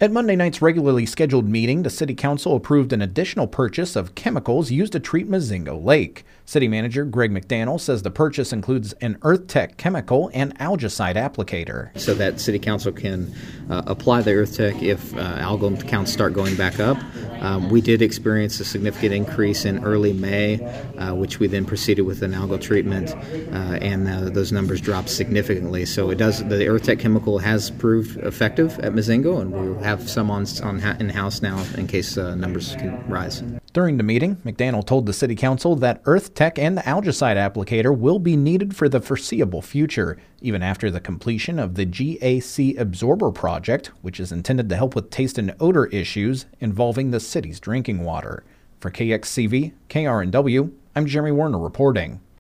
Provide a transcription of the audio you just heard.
At Monday night's regularly scheduled meeting, the City Council approved an additional purchase of chemicals used to treat Mazingo Lake. City Manager Greg McDaniel says the purchase includes an EarthTech chemical and algicide applicator. So that City Council can apply the EarthTech if algal counts start going back up. We did experience a significant increase in early May, which we then proceeded with an algal treatment, and those numbers dropped significantly. So the EarthTech chemical has proved effective at Mazingo, and we have some in-house now in case numbers can rise. During the meeting, McDaniel told the City Council that EarthTech and the algicide applicator will be needed for the foreseeable future, even after the completion of the GAC Absorber project, which is intended to help with taste and odor issues involving the city's drinking water. For KXCV, KRNW, I'm Jeremy Werner reporting.